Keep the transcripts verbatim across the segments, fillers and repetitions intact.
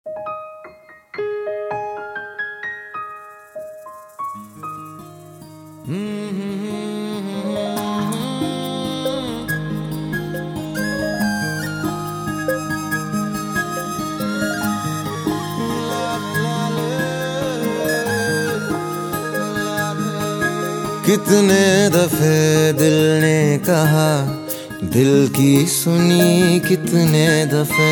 कितने दफे दिल ने कहा, दिल की सुनी कितने दफे।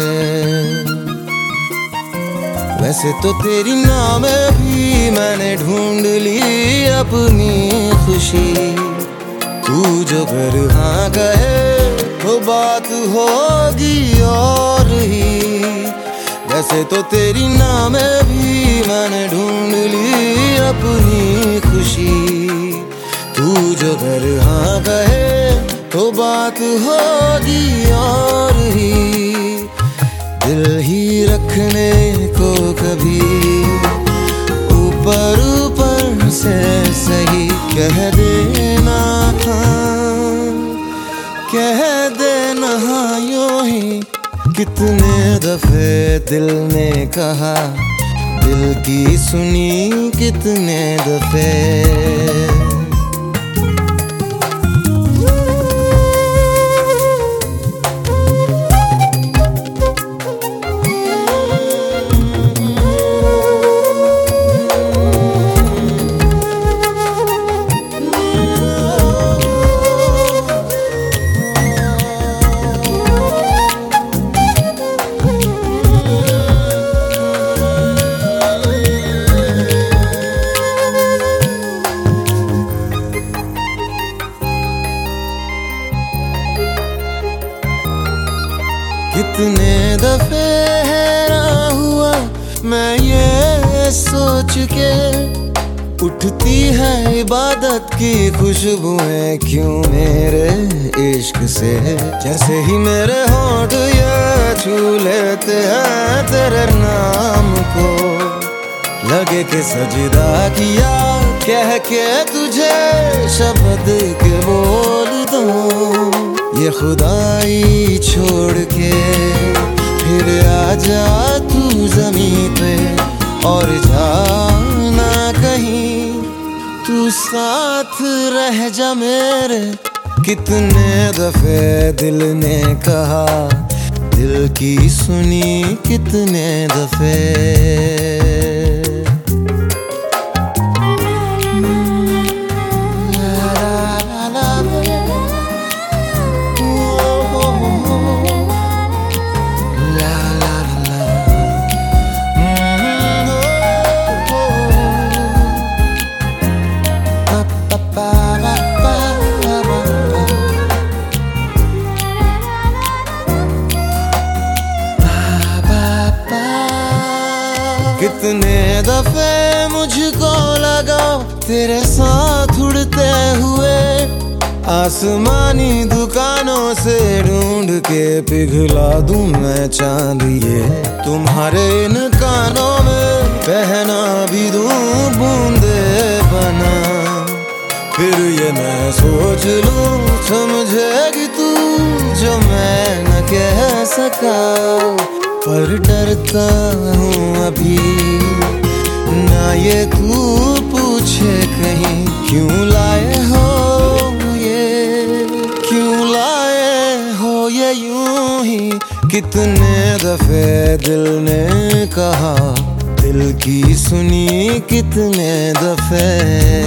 वैसे तो तेरी नाम भी मैंने ढूंढ ली अपनी खुशी। तू जो घर हाँ कहे तो बात होगी और ही। वैसे तो तेरी नाम भी मैंने ढूंढ ली अपनी खुशी। तू जो घर हाँ कहे तो बात होगी और ही। दिल ही रखने को कभी ऊपर ऊपर से सही कह देना, कह देना यूं ही। कितने दफे दिल ने कहा, दिल की सुनी कितने दफे। कितने दफे हैरान हुआ मैं ये सोच के, उठती है इबादत की खुशबुएं क्यों मेरे इश्क से। जैसे ही मेरे होंठ ये छू लेते हैं तेरे नाम को, लगे कि सजदा किया कह के तुझे शब्द के बोल दूं। ये खुदाई छोड़ के फिर आजा तू ज़मीं पे और जाना कहीं, तू साथ रह जा मेरे। कितने दफे दिल ने कहा, दिल की सुनी कितने दफे। कितने दफे मुझको लगा तेरे साथ उड़ते हुए, आसमानी दुकानों से ढूंढ के पिघला दूं मैं चांदिए। तुम्हारे इन कानों में पहना भी दूं बूंदे बना, फिर ये मैं सोच लूं समझेगी तू जो मैं न कह सका। पर डरता हूँ अभी ना ये तू पूछे कहीं, क्यों लाए हो ये, क्यों लाए हो ये यूं ही। कितने दफे दिल ने कहा, दिल की सुनी कितने दफे।